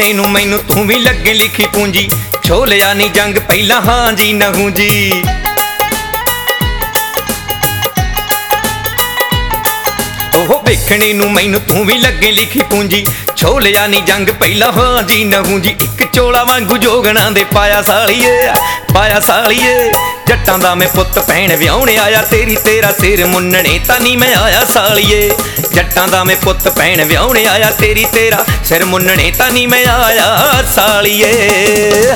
ਵੇਖਣੇ ਨੂੰ ਮੈਨੂੰ ਤੂੰ ਵੀ ਲੱਗੇ ਲਿਖੀ ਪੂੰਜੀ, ਛੋਲਿਆ ਨੀ ਜੰਗ ਪਹਿਲਾਂ ਹਾਂ ਜੀ ਨਹੂੰ ਜੀ। ਉਹ ਵੇਖਣੇ ਨੂੰ ਮੈਨੂੰ ਤੂੰ ਵੀ ਲੱਗੇ ਲਿਖੀ ਪੂੰਜੀ, ਛੋਲਿਆ ਨੀ ਜੰਗ ਪਹਿਲਾਂ ਹਾਂ ਜੀ ਨਹੂੰ ਜੀ। ਇੱਕ ਚੋਲਾ ਵਾਂਗੂ ਜੋਗਣਾ ਦੇ ਪਾਇਆ ਸਾਲੀਏ, ਪਾਇਆ ਸਾਲੀਏ। ਜੱਟਾਂ ਦਾ ਮੈਂ ਪੁੱਤ ਭੈਣ ਵਿਆਹੁਣ ਆਇਆ, ਤੇਰੀ ਤੇਰਾ ਸਿਰ ਮੁੰਨਣੇ ਤਾਂ ਨਹੀਂ ਮੈਂ ਆਇਆ ਸਾਲੀਏ। ਜੱਟਾਂ ਦਾ ਮੈਂ ਪੁੱਤ ਭੈਣ ਵਿਆਹੁਣ ਆਇਆ, ਤੇਰੀ ਤੇਰਾ ਸਿਰ ਮੁੰਨਣੇ ਤਾਂ ਨਹੀਂ ਮੈਂ ਆਇਆ ਸਾਲੀਏ।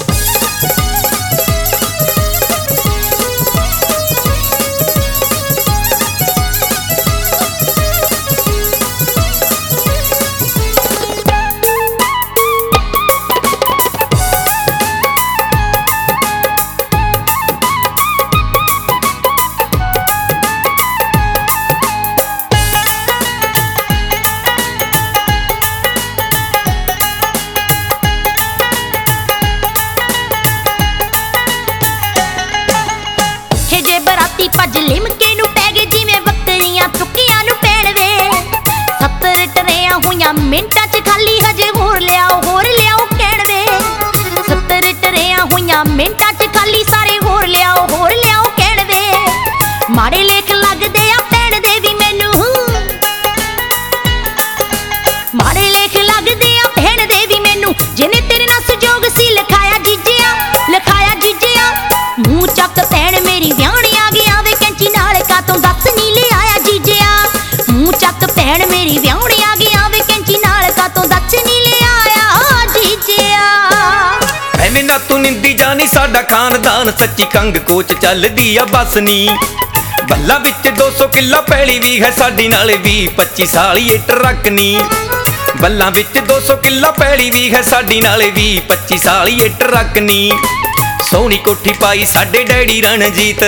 ਭੱਜ ਲਿਮਕੇ ਨੂੰ ਪੈ ਗਏ ਜਿਵੇਂ ਬੱਕਰੀਆਂ ਤੁੱਕੀਆਂ ਨੂੰ ਪੈਣ ਵੇ। 70 ਟਰੇਆਂ ਹੋਈਆਂ ਮਿੰਟਾਂ 'ਚ ਖਾਲੀ, ਹਜੇ ਹੋਰ ਲਿਆਓ ਕਹਿਣ ਵੇ। 70 ਟਰੇਆਂ ਹੋਈਆਂ ਮਿੰਟਾਂ 'ਚ ਖਾਲੀ, ਸਾਰੇ ਹੋਰ ਲਿਆਓ ਕਹਿਣ ਵੇ। ਮਾੜੇ ਲੇਖ ਲੱਗਦੇ ਆ ਭੈਣ ਦੇ ਵੀ ਮੈਨੂੰ, ਮਾੜੇ ਲੇਖ ਲੱਗਦੇ ਆ ਭੈਣ ਦੇ ਵੀ ਮੈਨੂੰ। ਜਿਹਨੇ ਤੇਰੇ ਨਾਲ ਸੰਜੋਗ ਸੀ ਲਿਖਾਇਆ ਜੀਜਿਆ, ਲਿਖਾਇਆ ਜੀਜਿਆ। ਮੂੰਹ ਚੱਕ ਭੈਣ ਮੇਰੀ ਵਿਆਹਣੀ ਆ ਗਿਆ ਵੇ, ਕੈਂਚੀ ਨਾਲ ਕਾਤੋਂ ਦੱਸ ਨੀ ਲਿਆਇਆ ਜੀਜਿਆ। ਮੂੰਹ ਚੱਕ ਭੈਣ ਮੇਰੀ ਵਿਆਹਣੀ ਆ ਗਿਆ ਵੇ, ਕੈਂਚੀ ਨਾਲ ਕਾਤੋਂ ਦੱਸ ਨੀ ਲਿਆਇਆ ਜੀਜਿਆ। ਐਵੇਂ ਨਾ ਤੂੰ ਨਿੰਦੀ ਜਾਣੀ ਸਾਡਾ ਖਾਨਦਾਨ, ਸੱਚੀ ਕੰਗ ਕੋਚ ਚੱਲਦੀ ਆ ਬਸ ਨੀ। ਬੱਲਾ ਵਿੱਚ 200 ਕਿੱਲਾ ਪੈਲੀ ਵੀ ਹੈ ਸਾਡੀ, ਨਾਲੇ 20-25 ਸਾਲੀਏ ਟਰੱਕ ਨੀ। ਬੱਲਾ ਵਿੱਚ 200 ਕਿੱਲਾ ਪੈਲੀ ਵੀ ਹੈ ਸਾਡੀ, ਨਾਲੇ 20-25 ਸਾਲੀਏ ਟਰੱਕ ਨੀ। ਸੋਹਣੀ ਕੋਠੀ ਪਾਈ ਸਾਡੇ ਡੈਡੀ ਰਣਜੀਤ,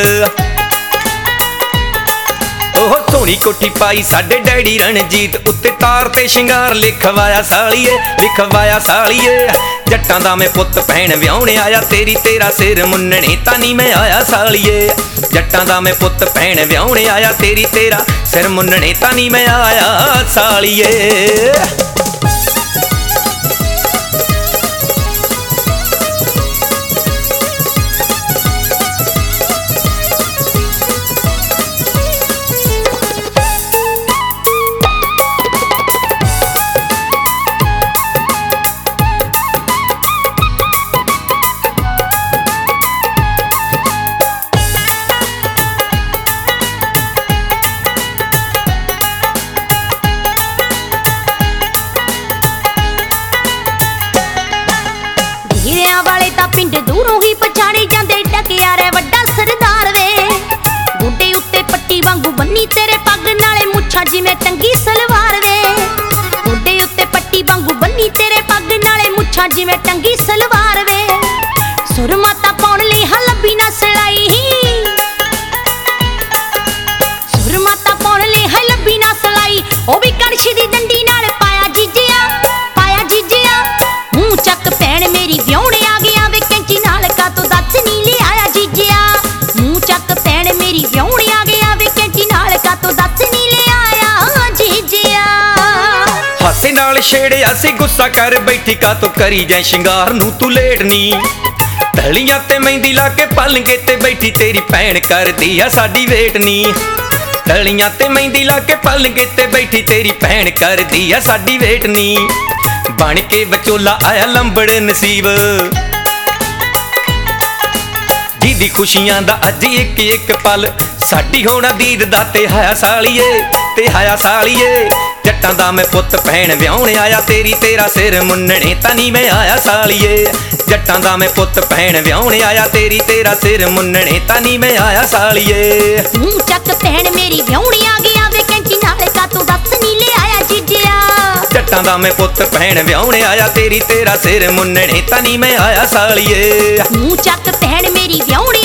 ਉਹ ਸੋਹਣੀ ਕੋਠੀ ਪਾਈ ਸਾਡੇ ਡੈਡੀ ਰਣਜੀਤ। ਉੱਤੇ ਤਾਰ ਤੇ ਸ਼ਿੰਗਾਰ ਲਿਖਵਾਇਆ ਸਾਲੀਏ, ਲਿਖਵਾਇਆ ਸਾਲੀਏ। ਜੱਟਾਂ ਦਾ ਮੈਂ ਪੁੱਤ ਭੈਣ ਵਿਆਹੁਣ ਆਇਆ, ਤੇਰੀ ਤੇਰਾ ਸਿਰ ਮੁੰਨਣੇ ਤਾਂ ਨਹੀਂ ਮੈਂ ਆਇਆ ਸਾਲੀਏ। ਜੱਟਾਂ ਦਾ ਮੈਂ ਪੁੱਤ ਭੈਣ ਵਿਆਹੁਣ ਆਇਆ, ਤੇਰੀ ਤੇਰਾ ਸਿਰ ਮੁੰਨਣੇ ਤਾਂ ਨਹੀਂ ਮੈਂ ਆਇਆ ਸਾਲੀਏ। ਵਾਲੇ ਤਾਂ ਪਿੰਡ ਦੂਰੋਂ ਹੀ ਪਛਾਣੇ ਜਾਂਦੇ, ਟਕਿਆ ਰੇ ਵੱਡਾ ਸਰਦਾਰ ਵੇ। ਗੋਡੇ ਉੱਤੇ ਪੱਟੀ ਵਾਂਗੂ ਬੰਨੀ ਤੇਰੇ ਪੱਗ, ਨਾਲੇ ਮੁੱਛਾਂ ਜਿਵੇਂ ਟੰਗੀ ਸਲਵਾਰ ਵੇ। ਗੋਡੇ ਉੱਤੇ ਪੱਟੀ ਵਾਂਗੂ ਬੰਨੀ ਤੇਰੇ ਪੱਗ, ਨਾਲੇ ਮੁੱਛਾਂ ਜਿਵੇਂ ਟੰਗੀ ਸਲਵਾਰ ਵੇ। ਸੁਰਮਾ ਤਾਂ ਪਾਉਣ ਲਈ ਲੱਭੀ ਨਾ ਸਲਾਈ, ਸੁਰਮਾ ਤਾਂ ਪਾਉਣ ਲਈ ਲੱਭੀ ਨਾ ਸਲਾਈ। ਉਹ ਵੀ ਕੜਛੀ ਦੀ ਡੰਡੀ ਨਾਲ ਪਾਇਆ ਜੀਜਿਆ, ਪਾਇਆ ਜੀਜਿਆ। ਮੂੰਹ ਚੱਕ ਭੈਣ ਮੇਰੀ ਵਿਆਹੁਣ ਆ ਗਿਆ ਵੇ, ਕੈਂਚੀ ਨਾਲ ਕਾਤੋਂ ਦੱਸ ਨੀ ਲਿਆਇਆ ਜੀਜਿਆ। ਮੂੰਹ ਚੱਕ ਭੈਣ ਮੇਰੀ ਵਿਆਹੁਣ ਆ ਗਿਆ ਵੇ, ਕੈਂਚੀ ਨਾਲ ਕਾਤੋਂ ਦੱਸ ਨੀ ਲਿਆਇਆ ਜੀਜਿਆ। ਹਾਸੇ ਨਾਲ ਛੇੜਿਆ ਸੀ ਗੁੱਸਾ ਕਰ ਬੈਠੀ, ਕਾਤੋਂ ਕਰੀ ਜੈ ਸ਼ਿੰਗਾਰ ਨੂੰ ਤੂੰ ਲੇਟ ਨੀ। ਤਲੀਆਂ ਤੇ ਮਹਿੰਦੀ ਲਾ ਕੇ ਪਲੰਗੇ ਤੇ ਬੈਠੀ, ਤੇਰੀ ਭੈਣ ਕਰਦੀ ਆ ਸਾਡੀ ਵੇਟ ਨੀ। ਤਲੀਆਂ ਤੇ ਮਹਿੰਦੀ ਲਾ ਕੇ ਪਲੰਗੇ ਤੇ ਬੈਠੀ, ਤੇਰੀ ਭੈਣ ਕਰਦੀ ਆ ਸਾਡੀ ਵੇਟ ਨੀ। ਬਣ ਕੇ ਵਿਚੋਲਾ ਆਇਆ ਲੰਬੜ ਨਸੀਬ, ਜਿਹਦੀ ਖੁਸ਼ੀਆਂ ਦਾ ਅੱਜ ਇੱਕ ਇੱਕ ਪਲ ਸਾਡੀ ਹੋਣਾ ਦੀਦ ਦਾ ਤੇ ਹਾਇਆ ਸਾਲੀਏ, ਤੇ ਹਾਇਆ ਸਾਲੀਏ। ਜੱਟਾਂ ਦਾ ਮੈਂ ਪੁੱਤ ਭੈਣ ਵਿਆਹੁਣ ਆਇਆ, ਤੇਰੀ ਤੇਰਾ ਸਿਰ ਮੁੰਨਣੇ ਤਾਂ ਨਹੀਂ ਮੈਂ ਆਇਆ ਸਾਲੀਏ। ਜੱਟਾਂ ਦਾ ਮੈਂ ਪੁੱਤ ਭੈਣ ਵਿਆਹੁਣ ਆਇਆ, ਤੇਰੀ ਤੇਰਾ ਸਿਰ ਮੁੰਨਣੇ ਤਾਂ ਨਹੀਂ ਮੈਂ ਆਇਆ ਸਾਲੀਏ। ਮੂੰਹ ਚੱਕ ਭੈਣ ਮੇਰੀ ਵਿਆਹੁਣ ਆ ਗਿਆ ਵੇ, ਕੈਂਚੀ ਨਾਲ ਕਾਤੋਂ ਦੱਸ ਨੀ ਲਿਆਇਆ ਜੀਜਿਆ। ਜੱਟਾਂ ਦਾ ਮੈਂ ਪੁੱਤ ਭੈਣ ਵਿਆਹੁਣ ਆਇਆ, ਤੇਰੀ ਤੇਰਾ ਸਿਰ ਮੁੰਨਣੇ ਤਾਂ ਨਹੀਂ ਮੈਂ ਆਇਆ ਸਾਲੀਏ। ਮੂੰਹ ਚੱਕ ਭੈਣ ਮੇਰੀ ਵਿਆਹੁਣ